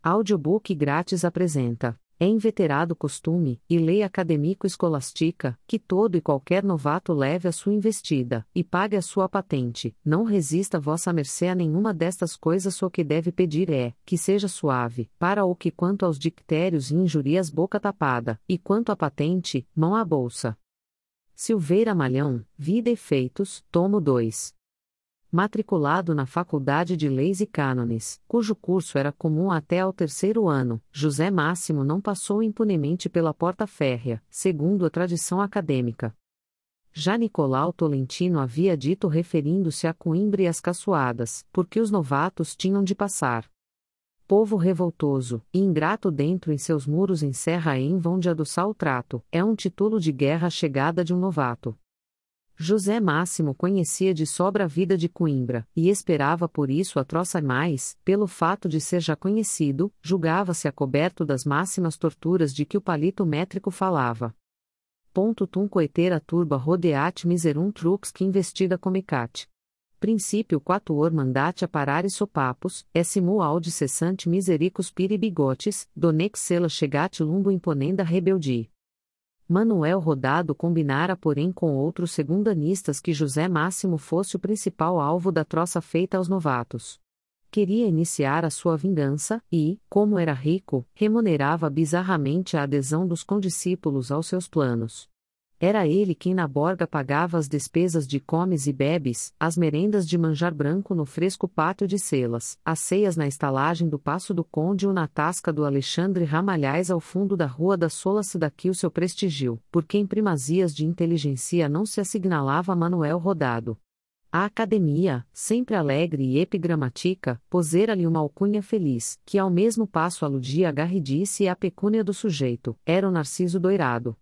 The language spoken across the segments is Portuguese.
Audiobook grátis apresenta. É inveterado costume, e lei acadêmico-escolástica, que todo e qualquer novato leve a sua investida, e pague a sua patente. Não resista vossa mercê a nenhuma destas coisas, só que deve pedir é, que seja suave, para o que quanto aos dictérios e injurias boca tapada, e quanto à patente, mão à bolsa. Silveira Malhão, Vida e Feitos, tomo 2. Matriculado na Faculdade de Leis e Cânones, cujo curso era comum até ao terceiro ano, José Máximo não passou impunemente pela porta férrea, segundo a tradição acadêmica. Já Nicolau Tolentino havia dito referindo-se a Coimbra e as caçoadas, porque os novatos tinham de passar. Povo revoltoso, e ingrato dentro em seus muros encerra em vão de adoçar o trato, é um título de guerra a chegada de um novato. José Máximo conhecia de sobra a vida de Coimbra, e esperava por isso a troça mais, pelo fato de ser já conhecido, julgava-se acoberto das máximas torturas de que o palito métrico falava. Tum coetera turba rodeat miserum trux que investiga comicat. Princípio quatuor mandate aparare sopapos, simu audi cessante misericus piri bigotes, donex sela chegat lumbo imponenda rebeldi. Manuel Rodado combinara porém com outros segundanistas que José Máximo fosse o principal alvo da troça feita aos novatos. Queria iniciar a sua vingança, e, como era rico, remunerava bizarramente a adesão dos condiscípulos aos seus planos. Era ele quem na borga pagava as despesas de comes e bebes, as merendas de manjar branco no fresco pátio de Celas, as ceias na estalagem do Paço do Conde ou na tasca do Alexandre Ramalhais ao fundo da Rua da Sola-se daqui o seu prestígio, porque em primazias de inteligência não se assinalava Manuel Rodado. A academia, sempre alegre e epigramática, posera-lhe uma alcunha feliz, que ao mesmo passo aludia à garridice e à pecúnia do sujeito, era o Narciso Doirado.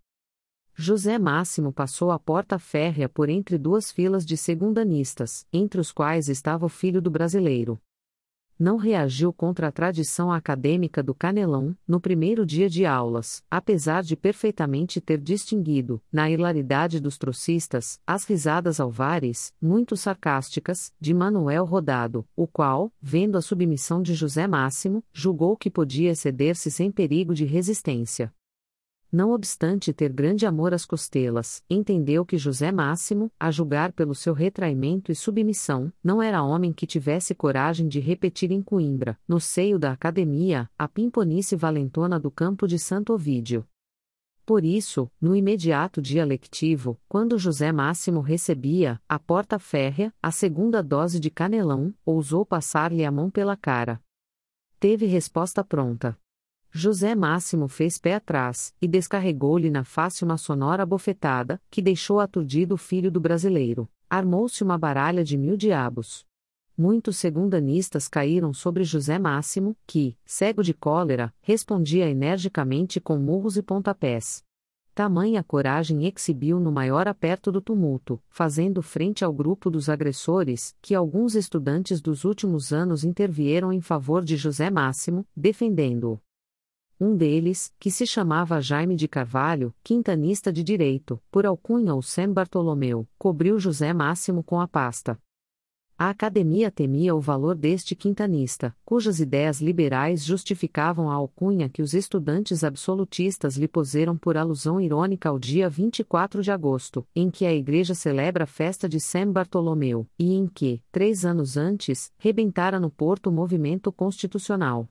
José Máximo passou a porta férrea por entre duas filas de segundanistas, entre os quais estava o filho do brasileiro. Não reagiu contra a tradição acadêmica do Canelão, no primeiro dia de aulas, apesar de perfeitamente ter distinguido, na hilaridade dos trocistas, as risadas alvares, muito sarcásticas, de Manuel Rodado, o qual, vendo a submissão de José Máximo, julgou que podia exceder-se sem perigo de resistência. Não obstante ter grande amor às costelas, entendeu que José Máximo, a julgar pelo seu retraimento e submissão, não era homem que tivesse coragem de repetir em Coimbra, no seio da academia, a pimponice valentona do campo de Santo Ovídio. Por isso, no imediato dia lectivo, quando José Máximo recebia, à porta férrea, a segunda dose de canelão, ousou passar-lhe a mão pela cara. Teve resposta pronta. José Máximo fez pé atrás, e descarregou-lhe na face uma sonora bofetada, que deixou aturdido o filho do brasileiro. Armou-se uma baralha de 1000 diabos. Muitos segundanistas caíram sobre José Máximo, que, cego de cólera, respondia energicamente com murros e pontapés. Tamanha coragem exibiu no maior aperto do tumulto, fazendo frente ao grupo dos agressores, que alguns estudantes dos últimos anos intervieram em favor de José Máximo, defendendo-o. Um deles, que se chamava Jaime de Carvalho, quintanista de direito, por alcunha ou Sem Bartolomeu, cobriu José Máximo com a pasta. A academia temia o valor deste quintanista, cujas ideias liberais justificavam a alcunha que os estudantes absolutistas lhe puseram por alusão irônica ao dia 24 de agosto, em que a Igreja celebra a festa de Sem Bartolomeu, e em que, 3 anos antes, rebentara no Porto o movimento constitucional.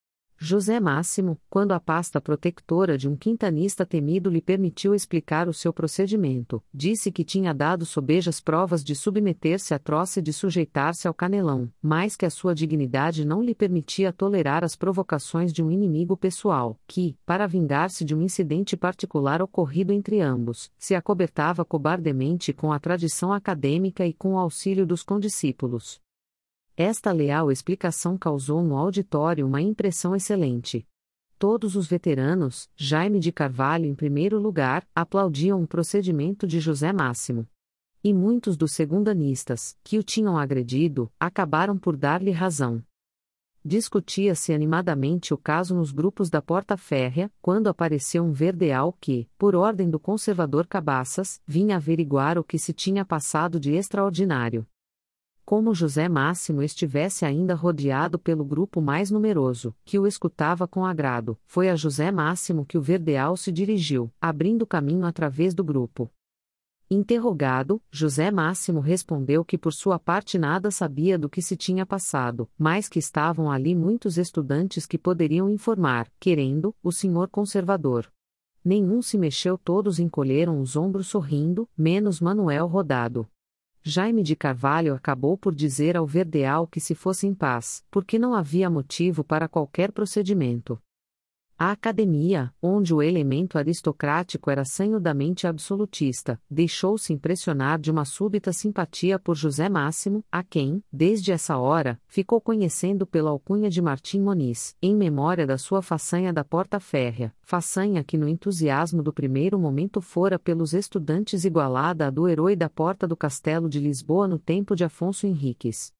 José Máximo, quando a pasta protectora de um quintanista temido lhe permitiu explicar o seu procedimento, disse que tinha dado sobejas provas de submeter-se à troça e de sujeitar-se ao canelão, mas que a sua dignidade não lhe permitia tolerar as provocações de um inimigo pessoal, que, para vingar-se de um incidente particular ocorrido entre ambos, se acobertava cobardemente com a tradição acadêmica e com o auxílio dos condiscípulos. Esta leal explicação causou no auditório uma impressão excelente. Todos os veteranos, Jaime de Carvalho em primeiro lugar, aplaudiam o procedimento de José Máximo. E muitos dos segundanistas, que o tinham agredido, acabaram por dar-lhe razão. Discutia-se animadamente o caso nos grupos da Porta Férrea, quando apareceu um verdeal que, por ordem do conservador Cabaças, vinha averiguar o que se tinha passado de extraordinário. Como José Máximo estivesse ainda rodeado pelo grupo mais numeroso, que o escutava com agrado, foi a José Máximo que o verdeal se dirigiu, abrindo caminho através do grupo. Interrogado, José Máximo respondeu que por sua parte nada sabia do que se tinha passado, mas que estavam ali muitos estudantes que poderiam informar, querendo, o senhor conservador. Nenhum se mexeu, todos encolheram os ombros sorrindo, menos Manuel Rodado. Jaime de Carvalho acabou por dizer ao verdeal que se fosse em paz, porque não havia motivo para qualquer procedimento. A academia, onde o elemento aristocrático era sanhudamente absolutista, deixou-se impressionar de uma súbita simpatia por José Máximo, a quem, desde essa hora, ficou conhecendo pela alcunha de Martim Moniz, em memória da sua façanha da Porta Férrea, façanha que no entusiasmo do primeiro momento fora pelos estudantes igualada à do herói da Porta do Castelo de Lisboa no tempo de Afonso Henriques.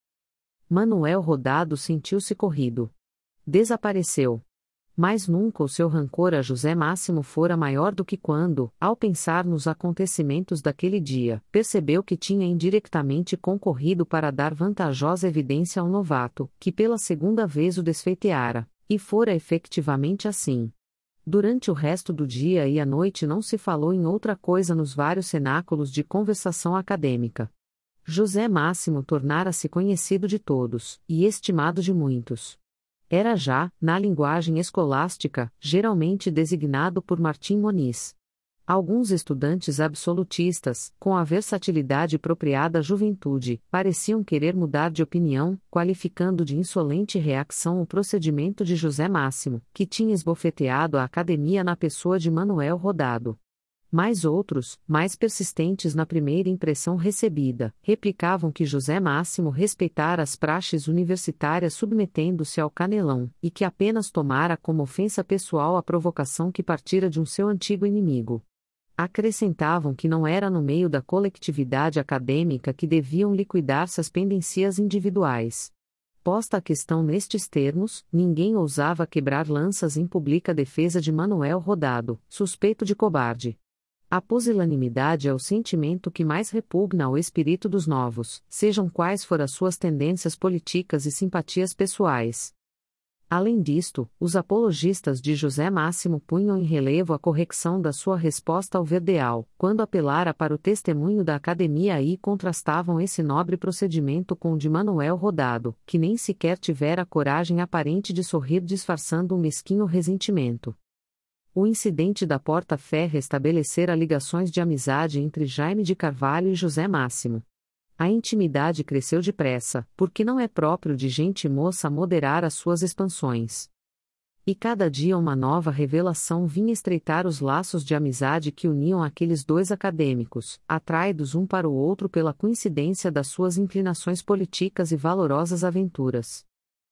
Manuel Rodado sentiu-se corrido. Desapareceu. Mas nunca o seu rancor a José Máximo fora maior do que quando, ao pensar nos acontecimentos daquele dia, percebeu que tinha indiretamente concorrido para dar vantajosa evidência ao novato, que pela segunda vez o desfeiteara, e fora efetivamente assim. Durante o resto do dia e a noite não se falou em outra coisa nos vários cenáculos de conversação acadêmica. José Máximo tornara-se conhecido de todos, e estimado de muitos. Era já, na linguagem escolástica, geralmente designado por Martim Moniz. Alguns estudantes absolutistas, com a versatilidade propriada à juventude, pareciam querer mudar de opinião, qualificando de insolente reação o procedimento de José Máximo, que tinha esbofeteado a academia na pessoa de Manuel Rodado. Mas outros, mais persistentes na primeira impressão recebida, replicavam que José Máximo respeitara as praxes universitárias submetendo-se ao canelão, e que apenas tomara como ofensa pessoal a provocação que partira de um seu antigo inimigo. Acrescentavam que não era no meio da coletividade acadêmica que deviam liquidar-se as pendências individuais. Posta a questão nestes termos, ninguém ousava quebrar lanças em pública defesa de Manuel Rodado, suspeito de cobarde. A pusilanimidade é o sentimento que mais repugna ao espírito dos novos, sejam quais for as suas tendências políticas e simpatias pessoais. Além disto, os apologistas de José Máximo punham em relevo a correção da sua resposta ao verdeal, quando apelara para o testemunho da academia e contrastavam esse nobre procedimento com o de Manuel Rodado, que nem sequer tivera a coragem aparente de sorrir disfarçando um mesquinho ressentimento. O incidente da Porta Férrea estabelecera ligações de amizade entre Jaime de Carvalho e José Máximo. A intimidade cresceu depressa, porque não é próprio de gente moça moderar as suas expansões. E cada dia uma nova revelação vinha estreitar os laços de amizade que uniam aqueles dois acadêmicos, atraídos um para o outro pela coincidência das suas inclinações políticas e valorosas aventuras.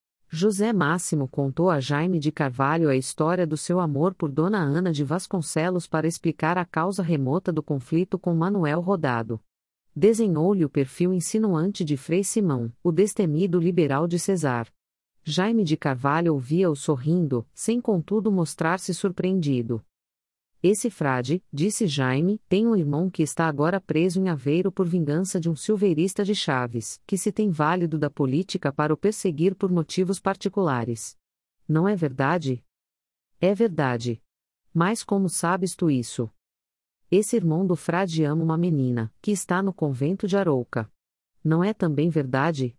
José Máximo contou a Jaime de Carvalho a história do seu amor por Dona Ana de Vasconcelos para explicar a causa remota do conflito com Manuel Rodado. Desenhou-lhe o perfil insinuante de Frei Simão, o destemido liberal de Cesar. Jaime de Carvalho ouvia-o sorrindo, sem contudo mostrar-se surpreendido. Esse frade, disse Jaime, tem um irmão que está agora preso em Aveiro por vingança de um silveirista de Chaves, que se tem válido da política para o perseguir por motivos particulares. Não é verdade? É verdade. Mas como sabes tu isso? Esse irmão do frade ama uma menina, que está no convento de Arouca. Não é também verdade?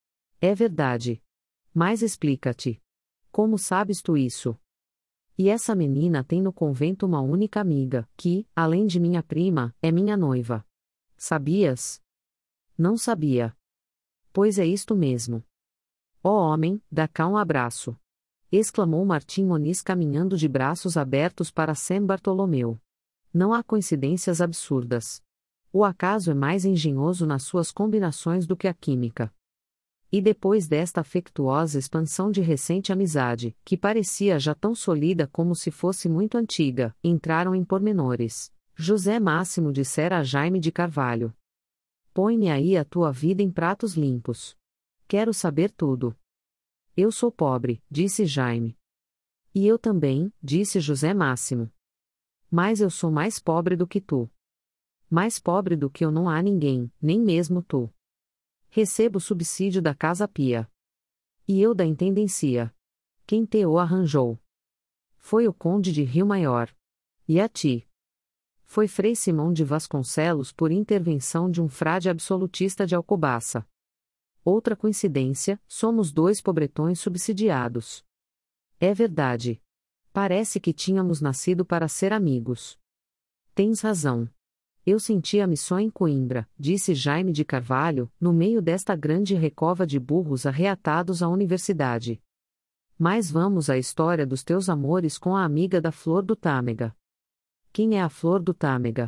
É verdade. Mas explica-te. Como sabes tu isso? E essa menina tem no convento uma única amiga, que, além de minha prima, é minha noiva. Sabias? Não sabia. Pois é isto mesmo. Ó homem, dá cá um abraço. Exclamou Martim Moniz caminhando de braços abertos para São Bartolomeu. Não há coincidências absurdas. O acaso é mais engenhoso nas suas combinações do que a química. E depois desta afectuosa expansão de recente amizade, que parecia já tão sólida como se fosse muito antiga, entraram em pormenores. José Máximo dissera a Jaime de Carvalho: põe-me aí a tua vida em pratos limpos. Quero saber tudo. Eu sou pobre, disse Jaime. E eu também, disse José Máximo. Mas eu sou mais pobre do que tu. Mais pobre do que eu não há ninguém, nem mesmo tu. Recebo o subsídio da Casa Pia. E eu da Intendencia. Quem te o arranjou? Foi o Conde de Rio Maior. E a ti? Foi Frei Simão de Vasconcelos por intervenção de um frade absolutista de Alcobaça. Outra coincidência, somos dois pobretões subsidiados. É verdade. Parece que tínhamos nascido para ser amigos. Tens razão. Eu sentia-me só em Coimbra, disse Jaime de Carvalho, no meio desta grande recova de burros arreatados à universidade. Mas vamos à história dos teus amores com a amiga da Flor do Tâmega. Quem é a Flor do Tâmega?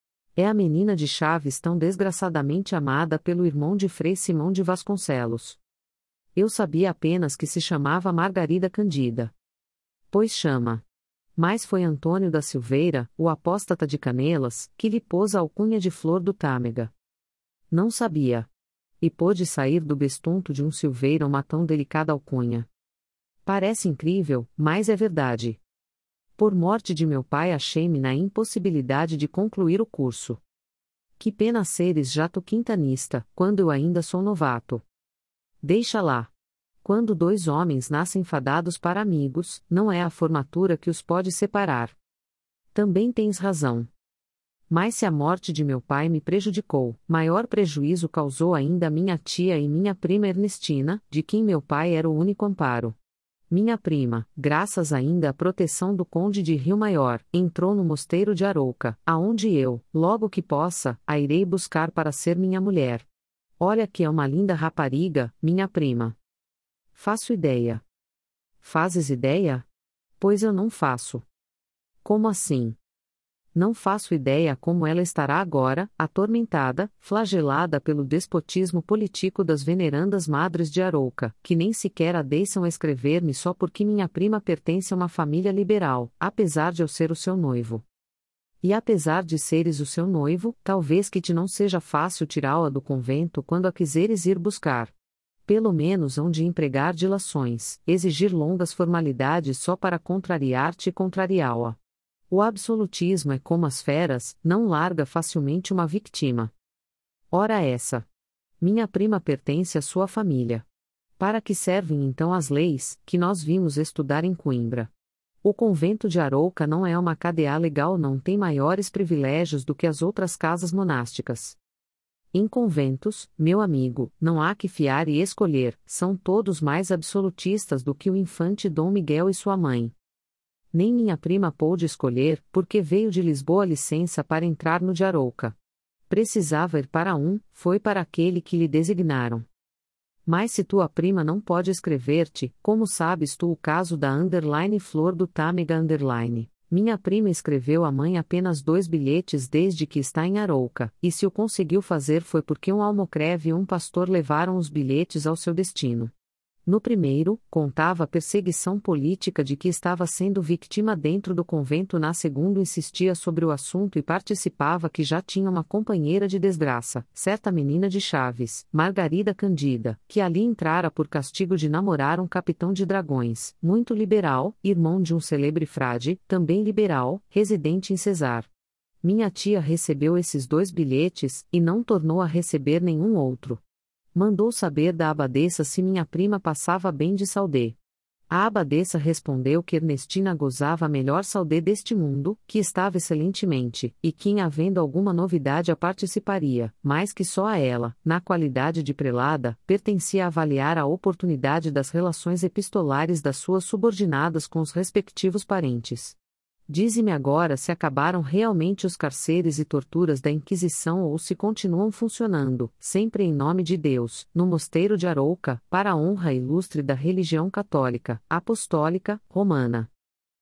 É a menina de Chaves tão desgraçadamente amada pelo irmão de Frei Simão de Vasconcelos. Eu sabia apenas que se chamava Margarida Candida. Pois chama. Mas foi Antônio da Silveira, o apóstata de Canelas, que lhe pôs a alcunha de Flor do Tâmega. Não sabia. E pôde sair do bestunto de um Silveira uma tão delicada alcunha. Parece incrível, mas é verdade. Por morte de meu pai achei-me na impossibilidade de concluir o curso. Que pena seres já tu quintanista, quando eu ainda sou novato. Deixa lá. Quando dois homens nascem fadados para amigos, não é a formatura que os pode separar. Também tens razão. Mas se a morte de meu pai me prejudicou, maior prejuízo causou ainda minha tia e minha prima Ernestina, de quem meu pai era o único amparo. Minha prima, graças ainda à proteção do Conde de Rio Maior, entrou no mosteiro de Arouca, aonde eu, logo que possa, a irei buscar para ser minha mulher. Olha que é uma linda rapariga, minha prima. Faço ideia. Fazes ideia? Pois eu não faço. Como assim? Não faço ideia como ela estará agora, atormentada, flagelada pelo despotismo político das venerandas madres de Arouca, que nem sequer a deixam escrever-me só porque minha prima pertence a uma família liberal, apesar de eu ser o seu noivo. E apesar de seres o seu noivo, talvez que te não seja fácil tirá-la do convento quando a quiseres ir buscar. Pelo menos hão de empregar dilações, exigir longas formalidades só para contrariar-te e contrariá-la. O absolutismo é como as feras, não larga facilmente uma vítima. Ora essa. Minha prima pertence à sua família. Para que servem então as leis, que nós vimos estudar em Coimbra? O convento de Arouca não é uma cadeia legal, não tem maiores privilégios do que as outras casas monásticas. Em conventos, meu amigo, não há que fiar e escolher, são todos mais absolutistas do que o infante Dom Miguel e sua mãe. Nem minha prima pôde escolher, porque veio de Lisboa licença para entrar no de Arouca. Precisava ir para foi para aquele que lhe designaram. Mas se tua prima não pode escrever-te, como sabes tu o caso da Flor do Tâmega _? Minha prima escreveu à mãe apenas 2 bilhetes desde que está em Arouca, e se o conseguiu fazer foi porque um almocreve e um pastor levaram os bilhetes ao seu destino. No primeiro, contava a perseguição política de que estava sendo vítima dentro do convento. Na segundo, insistia sobre o assunto e participava que já tinha uma companheira de desgraça, certa menina de Chaves, Margarida Candida, que ali entrara por castigo de namorar um capitão de dragões, muito liberal, irmão de um celebre frade, também liberal, residente em Cesar. Minha tia recebeu esses 2 bilhetes, e não tornou a receber nenhum outro. Mandou saber da abadesa se minha prima passava bem de saudê. A abadesa respondeu que Ernestina gozava a melhor saudê deste mundo, que estava excelentemente, e que em havendo alguma novidade a participaria, mas que só a ela, na qualidade de prelada, pertencia avaliar a oportunidade das relações epistolares das suas subordinadas com os respectivos parentes. Dize-me agora se acabaram realmente os cárceres e torturas da Inquisição ou se continuam funcionando, sempre em nome de Deus, no mosteiro de Arouca, para a honra ilustre da religião católica, apostólica, romana.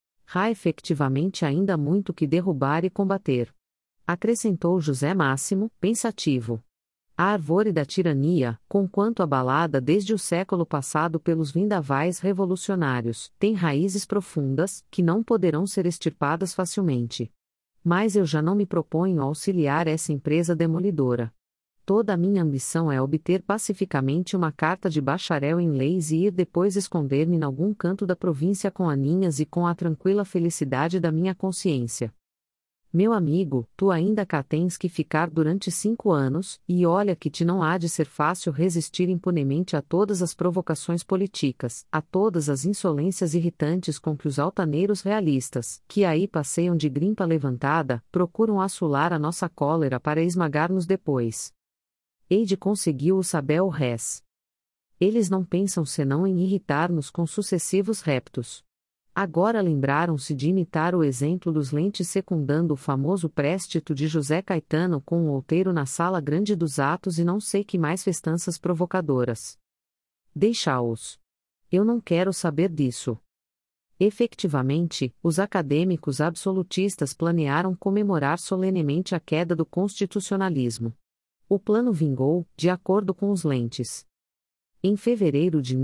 Há efetivamente ainda muito que derrubar e combater. Acrescentou José Máximo, pensativo. A árvore da tirania, conquanto abalada desde o século passado pelos vendavais revolucionários, tem raízes profundas, que não poderão ser extirpadas facilmente. Mas eu já não me proponho a auxiliar essa empresa demolidora. Toda a minha ambição é obter pacificamente uma carta de bacharel em leis e ir depois esconder-me em algum canto da província com aninhas e com a tranquila felicidade da minha consciência. Meu amigo, tu ainda cá tens que ficar durante 5 anos, e olha que te não há de ser fácil resistir impunemente a todas as provocações políticas, a todas as insolências irritantes com que os altaneiros realistas, que aí passeiam de grimpa levantada, procuram assolar a nossa cólera para esmagar-nos depois. Hei de conseguir o Sabel res. Eles não pensam senão em irritar-nos com sucessivos reptos. Agora lembraram-se de imitar o exemplo dos lentes secundando o famoso préstito de José Caetano com o outeiro na sala grande dos atos e não sei que mais festanças provocadoras. Deixa-os. Eu não quero saber disso. Efectivamente, os acadêmicos absolutistas planearam comemorar solenemente a queda do constitucionalismo. O plano vingou, de acordo com os lentes. Em fevereiro de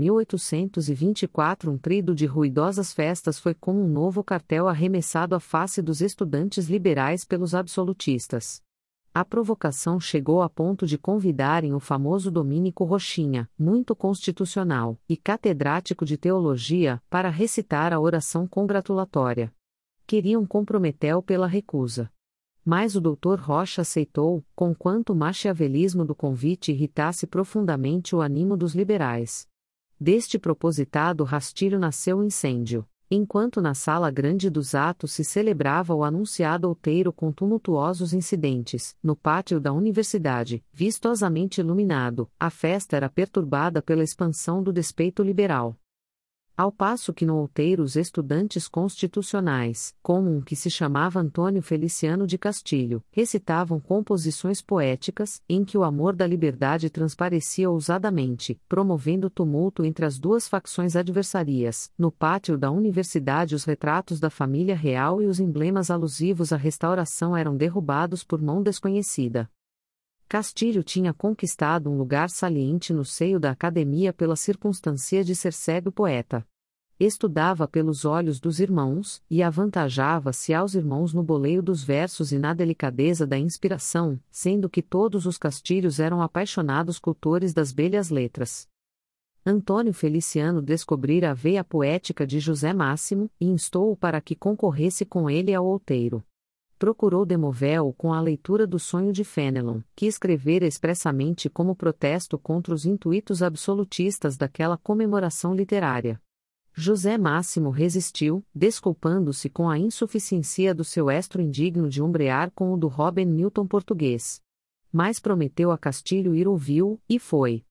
1824, um trido de ruidosas festas foi como um novo cartel arremessado à face dos estudantes liberais pelos absolutistas. A provocação chegou a ponto de convidarem o famoso Domínico Rochinha, muito constitucional, e catedrático de teologia, para recitar a oração congratulatória. Queriam comprometê-lo pela recusa. Mas o doutor Rocha aceitou, conquanto o maquiavelismo do convite irritasse profundamente o ânimo dos liberais. Deste propositado rastilho nasceu o incêndio, enquanto na sala grande dos atos se celebrava o anunciado outeiro com tumultuosos incidentes. No pátio da universidade, vistosamente iluminado, a festa era perturbada pela expansão do despeito liberal. Ao passo que no outeiro os estudantes constitucionais, como um que se chamava Antônio Feliciano de Castilho, recitavam composições poéticas, em que o amor da liberdade transparecia ousadamente, promovendo tumulto entre as duas facções adversarias. No pátio da universidade os retratos da família real e os emblemas alusivos à restauração eram derrubados por mão desconhecida. Castilho tinha conquistado um lugar saliente no seio da academia pela circunstância de ser cego poeta. Estudava pelos olhos dos irmãos, e avantajava-se aos irmãos no boleio dos versos e na delicadeza da inspiração, sendo que todos os Castilhos eram apaixonados cultores das belhas letras. Antônio Feliciano descobrira a veia poética de José Máximo, e instou-o para que concorresse com ele ao outeiro. Procurou demovê-lo com a leitura do Sonho de Fénelon, que escrevera expressamente como protesto contra os intuitos absolutistas daquela comemoração literária. José Máximo resistiu, desculpando-se com a insuficiência do seu estro indigno de umbrear com o do Robert Newton português. Mas prometeu a Castilho ir ouvi-lo, e foi.